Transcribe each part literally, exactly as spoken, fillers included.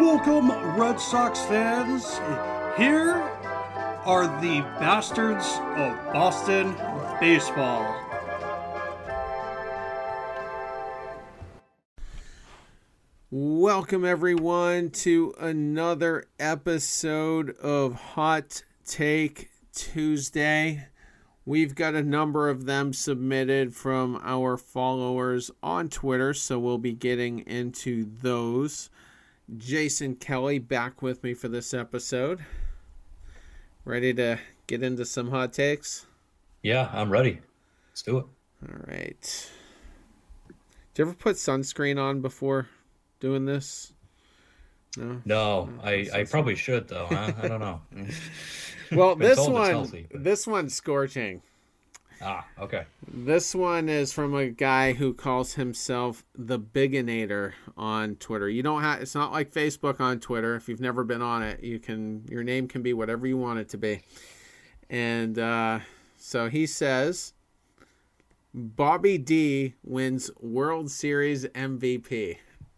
Welcome, Red Sox fans. Here are the bastards of Boston baseball. Welcome, everyone, to another episode of Hot Take Tuesday. We've got a number of them submitted from our followers on Twitter, so we'll be getting into those. Jason Kelly back with me for this episode. Ready to get into some hot takes? Yeah, I'm ready. Let's do it. All right. Did you ever put sunscreen on before doing this? No? No, I, I probably should, though. Huh? I don't know. Well, this one, healthy, but... this one's scorching. Ah, okay. This one is from a guy who calls himself the Biginator on Twitter. You don't have, it's not like Facebook on Twitter. If you've never been on it, you can, your name can be whatever you want it to be. And uh, so he says, Bobby D wins World Series M V P.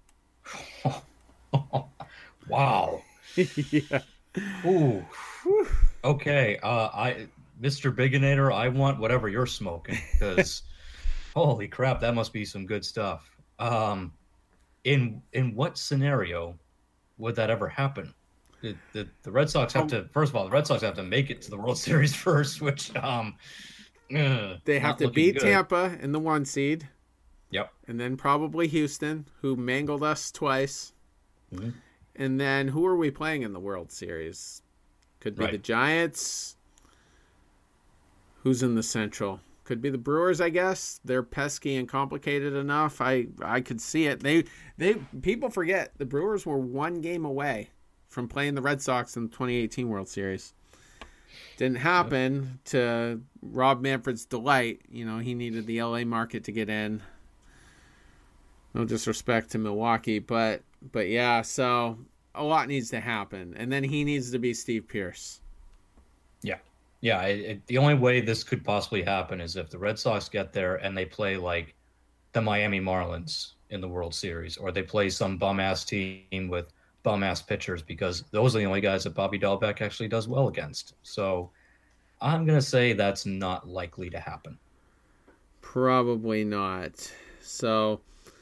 Wow. Yeah. Ooh. Okay. Uh, I, Mister Biginator, I want whatever you're smoking, because holy crap, that must be some good stuff. Um, in in what scenario would that ever happen? The, the, the Red Sox have to, first of all, the Red Sox have to make it to the World Series first, which um, uh, they have to beat good. Tampa in the one seed. Yep. And then probably Houston, who mangled us twice. Mm-hmm. And then who are we playing in the World Series? Could be right. the Giants. Who's in the Central? Could be the Brewers, I guess. They're pesky and complicated enough. I I could see it. They they people forget the Brewers were one game away from playing the Red Sox in the twenty eighteen World Series. Didn't happen to Rob Manfred's delight. You know, he needed the L A market to get in. No disrespect to Milwaukee, but but yeah, so a lot needs to happen. And then he needs to be Steve Pearce. Yeah. Yeah, it, it, the only way this could possibly happen is if the Red Sox get there and they play like the Miami Marlins in the World Series, or they play some bum-ass team with bum-ass pitchers, because those are the only guys that Bobby Dahlbeck actually does well against. So I'm going to say that's not likely to happen. Probably not. So,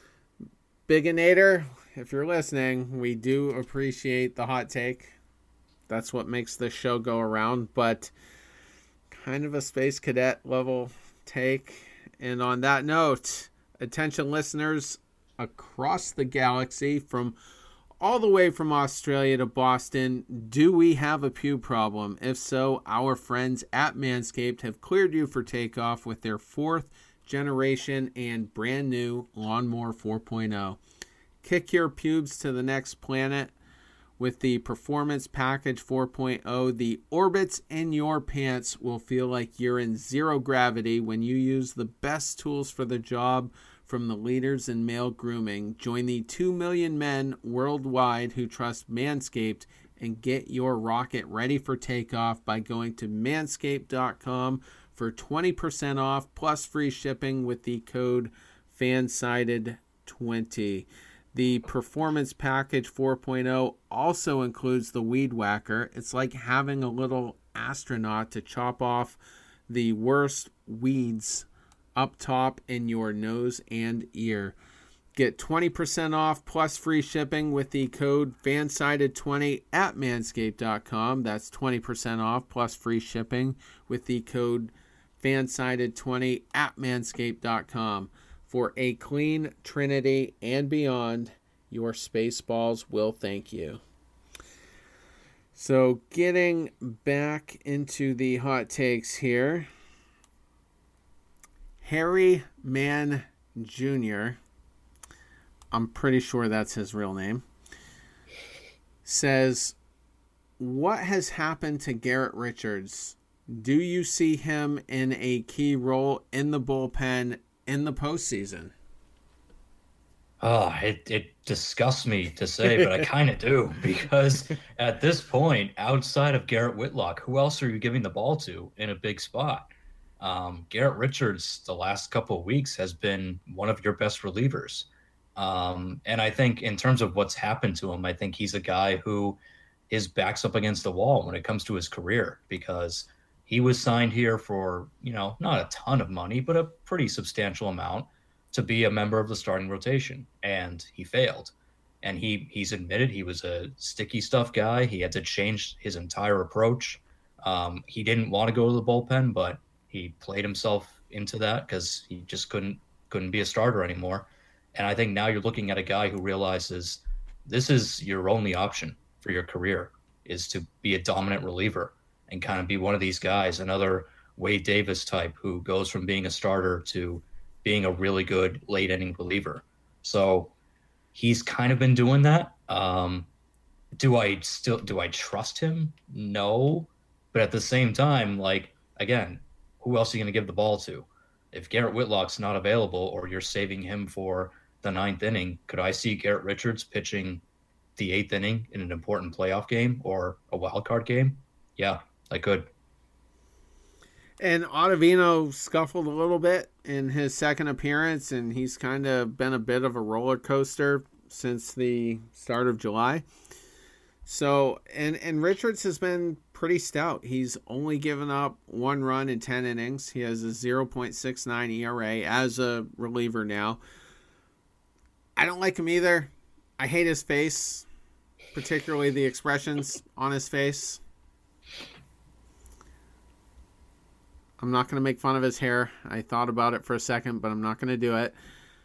Biginator, if you're listening, we do appreciate the hot take. That's what makes this show go around, but kind of a Space Cadet level take. And on that note, attention listeners across the galaxy, from all the way from Australia to Boston, do we have a pube problem? If so, our friends at Manscaped have cleared you for takeoff with their fourth generation and brand new Lawnmower four point oh. Kick your pubes to the next planet with the Performance Package four point oh. The orbits in your pants will feel like you're in zero gravity when you use the best tools for the job from the leaders in male grooming. Join the two million men worldwide who trust Manscaped and get your rocket ready for takeoff by going to manscaped dot com for twenty percent off plus free shipping with the code fansided twenty. The Performance Package four point oh also includes the Weed Whacker. It's like having a little astronaut to chop off the worst weeds up top in your nose and ear. Get twenty percent off plus free shipping with the code fansided twenty at manscaped dot com. That's twenty percent off plus free shipping with the code fansided twenty at manscaped dot com. For a clean trinity and beyond, your space balls will thank you. So getting back into the hot takes here, Harry Mann Junior, I'm pretty sure that's his real name, says, what has happened to Garrett Richards? Do you see him in a key role in the bullpen in the postseason? Oh, it, it disgusts me to say, but I kind of do, because at this point, outside of Garrett Whitlock, who else are you giving the ball to in a big spot? Um, Garrett Richards, the last couple of weeks, has been one of your best relievers. Um, and I think in terms of what's happened to him, I think he's a guy who his back's up against the wall when it comes to his career because he was signed here for, you know, not a ton of money, but a pretty substantial amount to be a member of the starting rotation. And he failed. And he he's admitted he was a sticky stuff guy. He had to change his entire approach. Um, he didn't want to go to the bullpen, but he played himself into that because he just couldn't couldn't be a starter anymore. And I think now you're looking at a guy who realizes this is your only option for your career is to be a dominant reliever and kind of be one of these guys, another Wade Davis type who goes from being a starter to being a really good late inning reliever. So he's kind of been doing that. Um, do I still do I trust him? No. But at the same time, like, again, who else are you going to give the ball to? If Garrett Whitlock's not available or you're saving him for the ninth inning, could I see Garrett Richards pitching the eighth inning in an important playoff game or a wild card game? Yeah, I could. And Ottavino scuffled a little bit in his second appearance, and he's kind of been a bit of a roller coaster since the start of July. So, and, and Richards has been pretty stout. He's only given up one run in ten innings. He has a zero point six nine E R A as a reliever now. I don't like him either. I hate his face, particularly the expressions on his face. I'm not going to make fun of his hair. I thought about it for a second, but I'm not going to do it.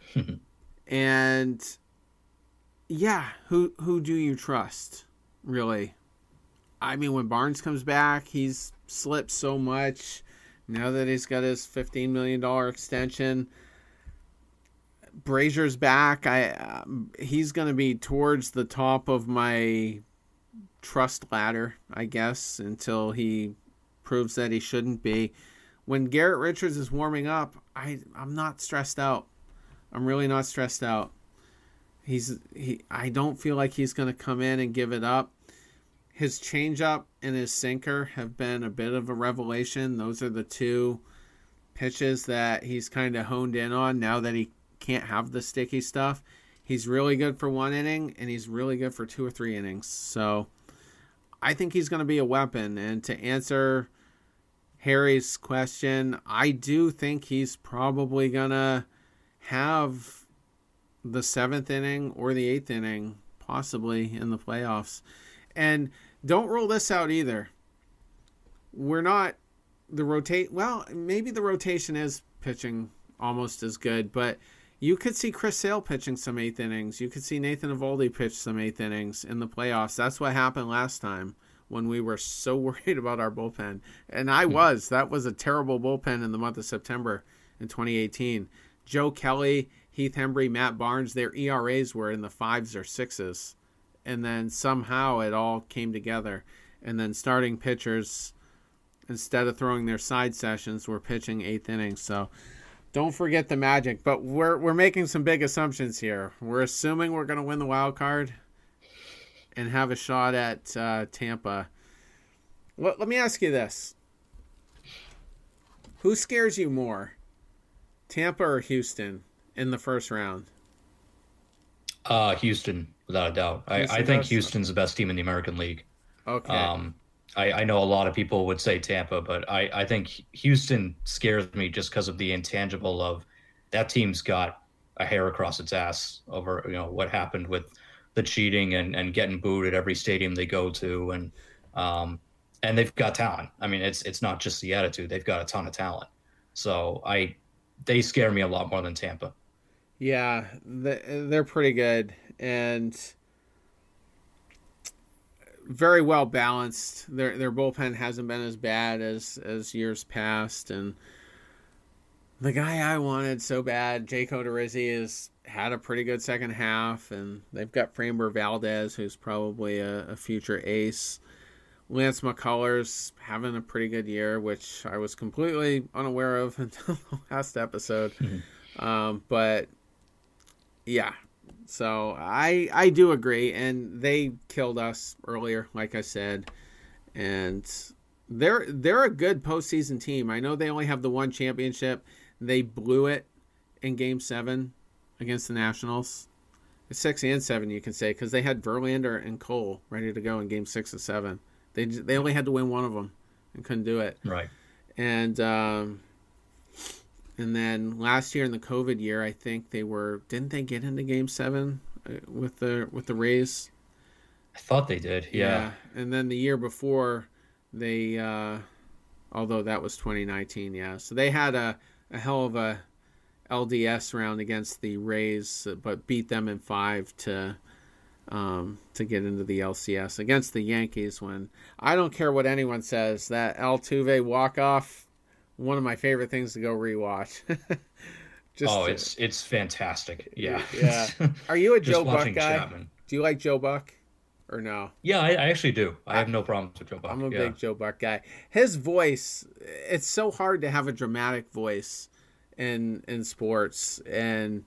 And yeah, who who do you trust, really? I mean, when Barnes comes back, he's slipped so much. Now that he's got his fifteen million dollars extension, Brazier's back. I um, he's going to be towards the top of my trust ladder, I guess, until he proves that he shouldn't be. When Garrett Richards is warming up, I I'm not stressed out. I'm really not stressed out. He's he. I don't feel like he's going to come in and give it up. His changeup and his sinker have been a bit of a revelation. Those are the two pitches that he's kind of honed in on now that he can't have the sticky stuff. He's really good for one inning, and he's really good for two or three innings. So I think he's going to be a weapon. And to answer Harry's question, I do think he's probably going to have the seventh inning or the eighth inning, possibly in the playoffs. And don't rule this out either. We're not the rotate. Well, maybe the rotation is pitching almost as good, but you could see Chris Sale pitching some eighth innings. You could see Nathan Eovaldi pitch some eighth innings in the playoffs. That's what happened last time when we were so worried about our bullpen. And I was. That was a terrible bullpen in the month of September in twenty eighteen. Joe Kelly, Heath Hembry, Matt Barnes, their E R As were in the fives or sixes. And then somehow it all came together. And then starting pitchers, instead of throwing their side sessions, were pitching eighth innings. So don't forget the magic. But we're we're making some big assumptions here. We're assuming we're going to win the wild card and have a shot at uh, Tampa. Well, let me ask you this. Who scares you more, Tampa or Houston, in the first round? Uh, Houston, without a doubt. I, I think does? Houston's the best team in the American League. Okay. Um, I, I know a lot of people would say Tampa, but I, I think Houston scares me just because of the intangible of that team's got a hair across its ass over, you know, what happened with the cheating and, and getting booed at every stadium they go to. And um, and they've got talent. I mean, it's it's not just the attitude. They've got a ton of talent. So I they scare me a lot more than Tampa. Yeah, they're pretty good and very well balanced. Their their bullpen hasn't been as bad as, as years past. And the guy I wanted so bad, Jake Odorizzi, has had a pretty good second half. And they've got Framber Valdez, who's probably a, a future ace. Lance McCullers having a pretty good year, which I was completely unaware of until the last episode. Mm-hmm. Um, but yeah, so I I do agree, and they killed us earlier, like I said, and they're they're a good postseason team. I know they only have the one championship. They blew it in Game Seven against the Nationals. Six and seven, you can say, because they had Verlander and Cole ready to go in Game Six of Seven. They they only had to win one of them and couldn't do it. Right. And um, and then last year in the COVID year, I think they were didn't they get into Game Seven with the with the Rays? I thought they did. Yeah. yeah. And then the year before, they uh, although that was twenty nineteen, yeah. So they had a, a hell of a L D S round against the Rays, but beat them in five to um, to get into the L C S against the Yankees. When I don't care what anyone says, that Altuve walk off, one of my favorite things to go rewatch. Just oh, to, it's it's fantastic. Yeah, yeah. Are you a Joe Buck guy? Chapman. Do you like Joe Buck or no? Yeah, I, I actually do. I have no problems with Joe Buck. I'm a yeah. big Joe Buck guy. His voice, it's so hard to have a dramatic voice in in sports, and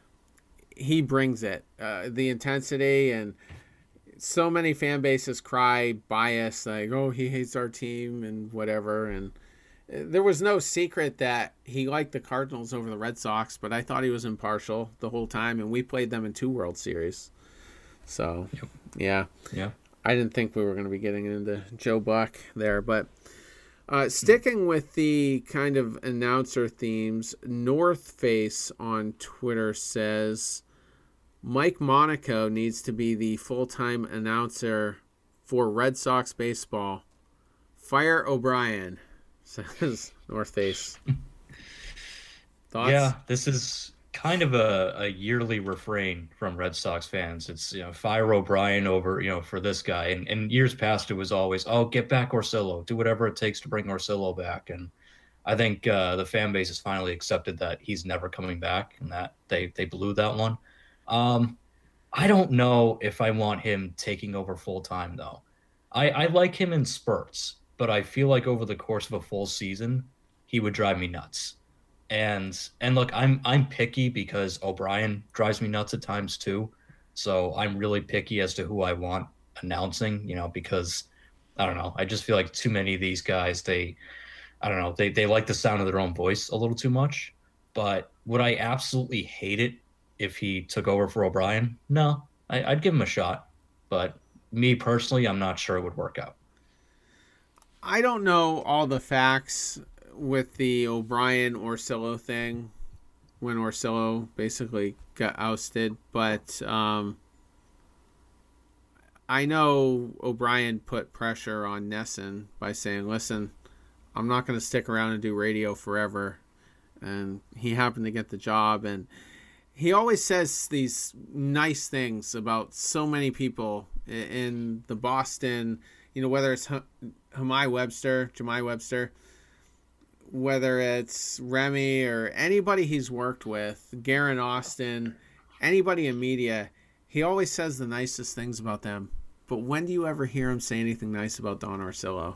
he brings it. Uh, the intensity, and so many fan bases cry bias, like, oh, he hates our team and whatever. And there was no secret that he liked the Cardinals over the Red Sox, but I thought he was impartial the whole time, and we played them in two World Series. So, yep. yeah. Yeah. I didn't think we were going to be getting into Joe Buck there, but Uh, sticking with the kind of announcer themes, North Face on Twitter says Mike Monaco needs to be the full-time announcer for Red Sox baseball. Fire O'Brien, says North Face. Thoughts? Yeah, this is kind of a, a yearly refrain from Red Sox fans. It's, you know, fire O'Brien over, you know, for this guy. And in years past, it was always, oh, get back Orsillo. Do whatever it takes to bring Orsillo back. And I think uh, the fan base has finally accepted that he's never coming back and that they, they blew that one. Um, I don't know if I want him taking over full time, though. I, I like him in spurts, but I feel like over the course of a full season, he would drive me nuts. And and look, I'm I'm picky because O'Brien drives me nuts at times too. So I'm really picky as to who I want announcing, you know, because I don't know. I just feel like too many of these guys, they I don't know, they, they like the sound of their own voice a little too much. But would I absolutely hate it if he took over for O'Brien? No, I, I'd give him a shot. But me personally, I'm not sure it would work out. I don't know all the facts with the O'Brien Orsillo thing when Orsillo basically got ousted, but um, I know O'Brien put pressure on Nesson by saying, listen, I'm not going to stick around and do radio forever, and he happened to get the job. And he always says these nice things about so many people in the Boston, you know, whether it's Hamai Webster, Jemai Webster, whether it's Remy or anybody he's worked with, Garen Austin, anybody in media, he always says the nicest things about them. But when do you ever hear him say anything nice about Don Orsillo?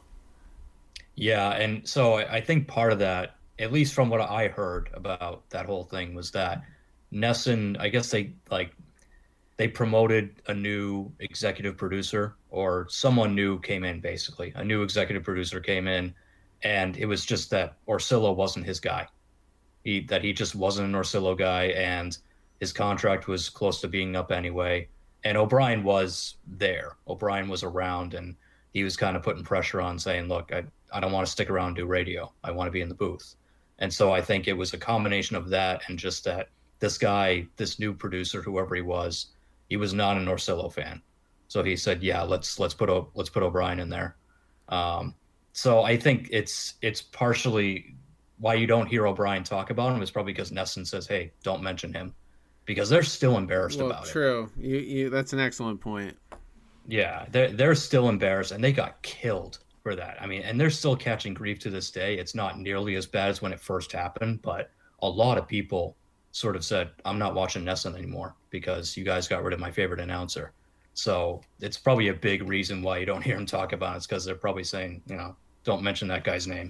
Yeah, and so I think part of that, at least from what I heard about that whole thing, was that Nesson, I guess they like they promoted a new executive producer, or someone new came in, basically. A new executive producer came in. And it was just that Orsillo wasn't his guy. He that he just wasn't an Orsillo guy, and his contract was close to being up anyway. And O'Brien was there. O'Brien was around, and he was kind of putting pressure on, saying, look, I, I don't want to stick around and do radio. I want to be in the booth. And so I think it was a combination of that and just that this guy, this new producer, whoever he was, he was not an Orsillo fan. So he said, yeah, let's let's put o, let's put O'Brien in there. Um, So I think it's it's partially why you don't hear O'Brien talk about him is probably because Nesson says, hey, don't mention him, because they're still embarrassed well, about true. it. True. You, you, that's an excellent point. Yeah, they're, they're still embarrassed, and they got killed for that. I mean, and they're still catching grief to this day. It's not nearly as bad as when it first happened, but a lot of people sort of said, I'm not watching Nesson anymore because you guys got rid of my favorite announcer. So it's probably a big reason why you don't hear him talk about it. It's because they're probably saying, you know, don't mention that guy's name.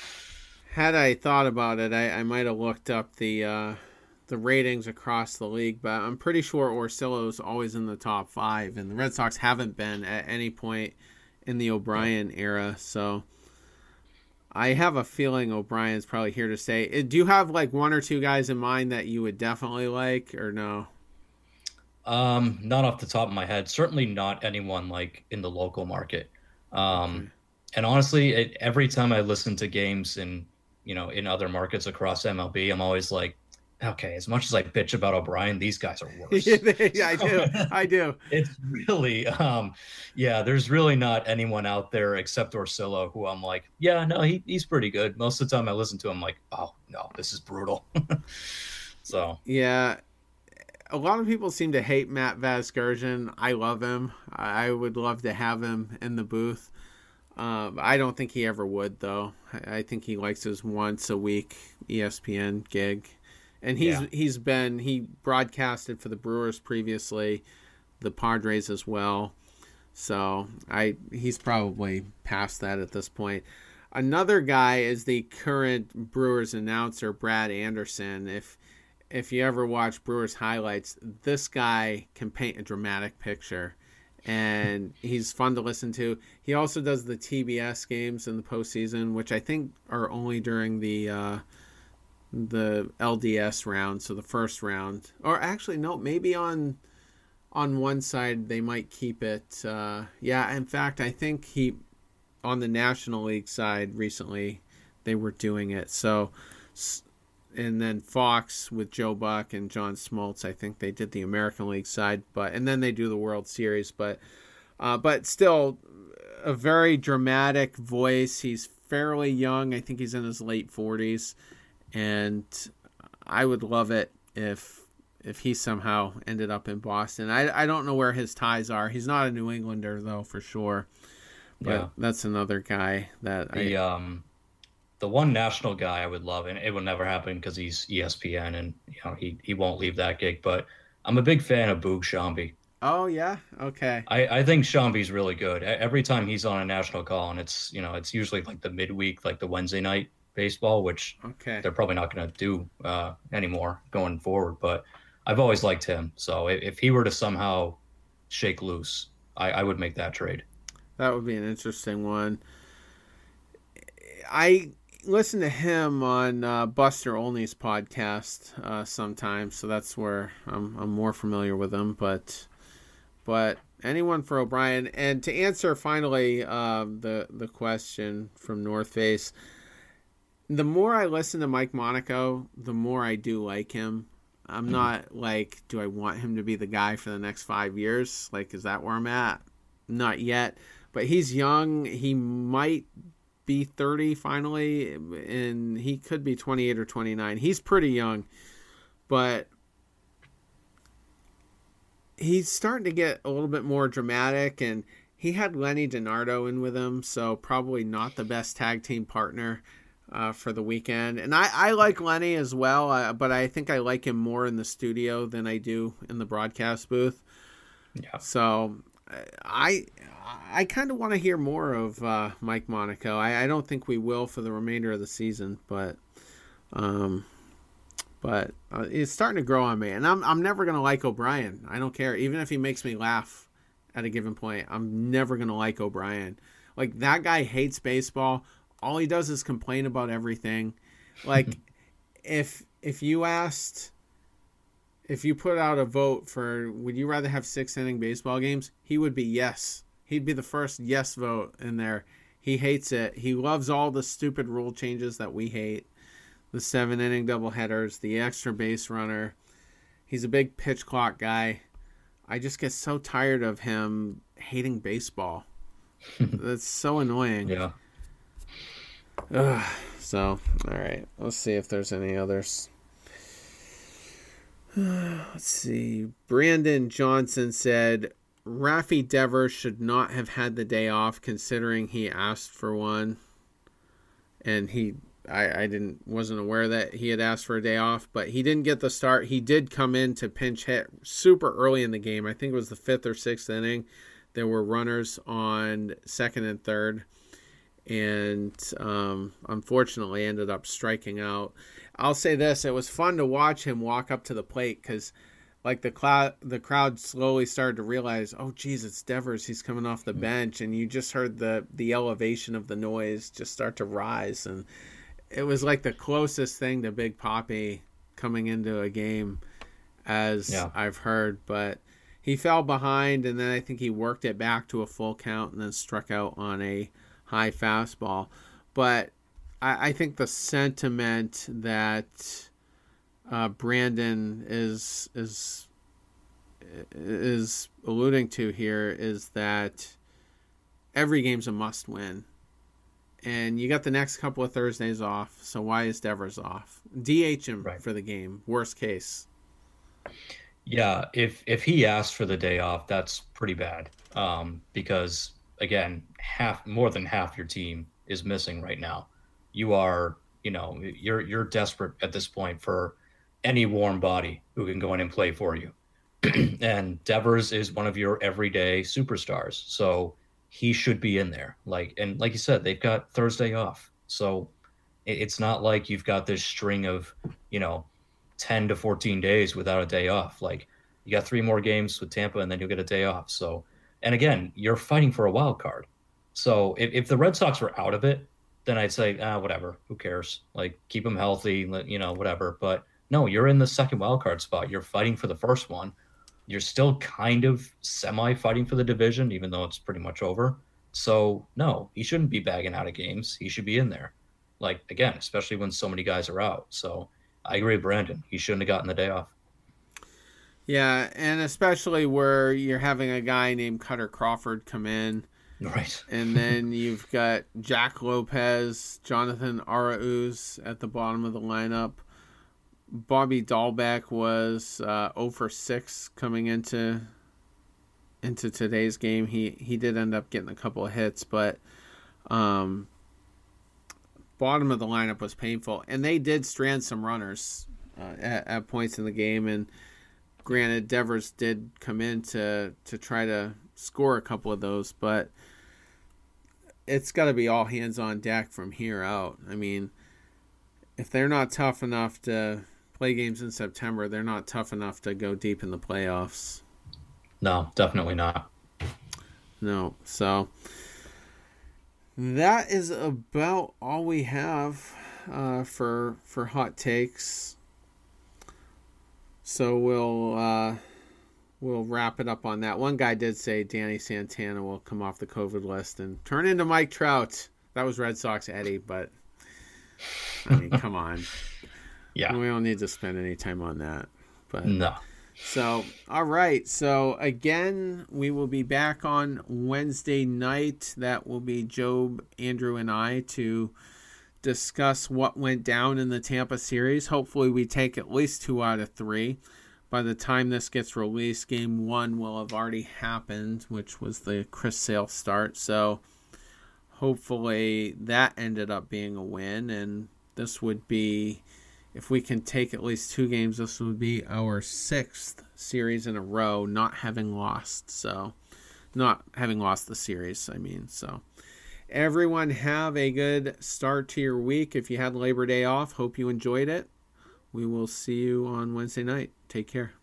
Had I thought about it, I, I might have looked up the uh, the ratings across the league, but I'm pretty sure Orsillo's always in the top five, and the Red Sox haven't been at any point in the O'Brien era. So I have a feeling O'Brien's probably here to stay. Do you have like one or two guys in mind that you would definitely like, or no? Um, not off the top of my head. Certainly not anyone like in the local market. Um, Okay. and honestly, it, every time I listen to games in, you know, in other markets across M L B, I'm always like, okay, as much as I bitch about O'Brien, these guys are worse. Yeah, I do. I do. It's really, um, yeah, there's really not anyone out there except Orsillo who I'm like, yeah, no, he, he's pretty good. Most of the time I listen to him, I'm like, oh, no, this is brutal. So, Yeah, a lot of people seem to hate Matt Vasgersian. I love him. I would love to have him in the booth. Um, I don't think he ever would, though. I think he likes his once a week E S P N gig, and he's yeah. he's been he broadcasted for the Brewers previously, the Padres as well. So I he's probably past that at this point. Another guy is the current Brewers announcer, Brad Anderson. If if you ever watch Brewers highlights, this guy can paint a dramatic picture, and he's fun to listen to. He also does the T B S games in the postseason, which I think are only during the uh, the L D S round, so the first round. Or actually, no, maybe on on one side they might keep it. Uh, yeah, in fact, I think he on the National League side recently they were doing it. So. And then Fox with Joe Buck and John Smoltz, I think they did the American League side, but and then they do the World Series, but uh, but still a very dramatic voice. He's fairly young. I think he's in his late forties, and I would love it if if he somehow ended up in Boston. I I don't know where his ties are. He's not a New Englander though, for sure. But Yeah. that's another guy that The I um the one national guy I would love, and it would never happen because he's E S P N and you know he he won't leave that gig. But I'm a big fan of Boog Shambi. Oh yeah, okay. I I think Shambi's really good. E- Every time he's on a national call, and it's you know it's usually like the midweek, like the Wednesday night baseball, which Okay. they're probably not going to do uh, anymore going forward. But I've always liked him. So if, if he were to somehow shake loose, I, I would make that trade. That would be an interesting one. I listen to him on uh, Buster Olney's podcast uh, sometimes, so that's where I'm, I'm more familiar with him. But but anyone for O'Brien. And to answer finally uh, the the question from North Face, the more I listen to Mike Monaco, the more I do like him. I'm Mhm. not like, do I want him to be the guy for the next five years? Like, is that where I'm at? Not yet. But he's young. He might be thirty finally, and he could be twenty-eight or twenty-nine. He's pretty young, but he's starting to get a little bit more dramatic, and he had Lenny DiNardo in with him, so probably not the best tag team partner uh, for the weekend. And I, I like Lenny as well, uh, but I think I like him more in the studio than I do in the broadcast booth. Yeah. So I I kind of want to hear more of uh, Mike Monaco. I, I don't think we will for the remainder of the season, but um, but uh, it's starting to grow on me. And I'm I'm never gonna like O'Brien. I don't care, even if he makes me laugh at a given point. I'm never gonna like O'Brien. Like, that guy hates baseball. All he does is complain about everything. Like if if you asked. If you put out a vote for, would you rather have six inning baseball games? He would be yes. He'd be the first yes vote in there. He hates it. He loves all the stupid rule changes that we hate. The seven inning doubleheaders, the extra base runner. He's a big pitch clock guy. I just get so tired of him hating baseball. That's so annoying. Yeah. Ugh. So, all right. Let's see if there's any others. Let's see. Brandon Johnson said Rafi Devers should not have had the day off, considering he asked for one. And he, I, I didn't, wasn't aware that he had asked for a day off, but he didn't get the start. He did come in to pinch hit super early in the game. I think it was the fifth or sixth inning. There were runners on second and third, and um, unfortunately ended up striking out. I'll say this, it was fun to watch him walk up to the plate because like the cloud, the crowd slowly started to realize, oh geez, it's Devers, he's coming off the bench, and you just heard the the elevation of the noise just start to rise, and it was like the closest thing to Big Papi coming into a game as Yeah. I've heard. But he fell behind, and then I think he worked it back to a full count and then struck out on a high fastball. But I, I think the sentiment that uh, Brandon is is is alluding to here is that every game's a must win. And you got the next couple of Thursdays off, so why is Devers off? D H him right. for the game, worst case. Yeah, if if he asked for the day off, that's pretty bad. Um, because again, half more than half your team is missing right now. You are, you know, you're you're desperate at this point for any warm body who can go in and play for you. And Devers is one of your everyday superstars, so he should be in there. Like and like you said, they've got Thursday off, so it's not like you've got this string of, you know, ten to fourteen days without a day off. Like, you got three more games with Tampa, and then you'll get a day off. So, and again, you're fighting for a wild card. So if, if the Red Sox were out of it, then I'd say, ah, whatever, who cares? Like, keep them healthy, you know, whatever. But no, you're in the second wild card spot. You're fighting for the first one. You're still kind of semi-fighting for the division, even though it's pretty much over. So, no, he shouldn't be bagging out of games. He should be in there. Like, again, especially when so many guys are out. So I agree with Brandon. He shouldn't have gotten the day off. Yeah, and especially where you're having a guy named Cutter Crawford come in. Right. And then you've got Jack Lopez, Jonathan Arauz at the bottom of the lineup. Bobby Dahlbeck was uh, zero for six coming into into today's game. He he did end up getting a couple of hits, but um, bottom of the lineup was painful. And they did strand some runners uh, at, at points in the game. And granted, Devers did come in to, to try to score a couple of those, but it's got to be all hands on deck from here out. I mean, if they're not tough enough to play games in September, they're not tough enough to go deep in the playoffs. No, definitely not. No. So that is about all we have uh, for for hot takes. So we'll uh, we'll wrap it up on that. One guy did say Danny Santana will come off the COVID list and turn into Mike Trout. That was Red Sox Eddie, but I mean, come on. Yeah. We don't need to spend any time on that. But no. So, all right. So, again, we will be back on Wednesday night. That will be Job, Andrew, and I to discuss what went down in the Tampa series. Hopefully, we take at least two out of three. By the time this gets released, game one will have already happened, which was the Chris Sale start. So, hopefully, that ended up being a win. And this would be, if we can take at least two games, this would be our sixth series in a row not having lost. So, not having lost the series, I mean. So, everyone have a good start to your week. If you had Labor Day off, hope you enjoyed it. We will see you on Wednesday night. Take care.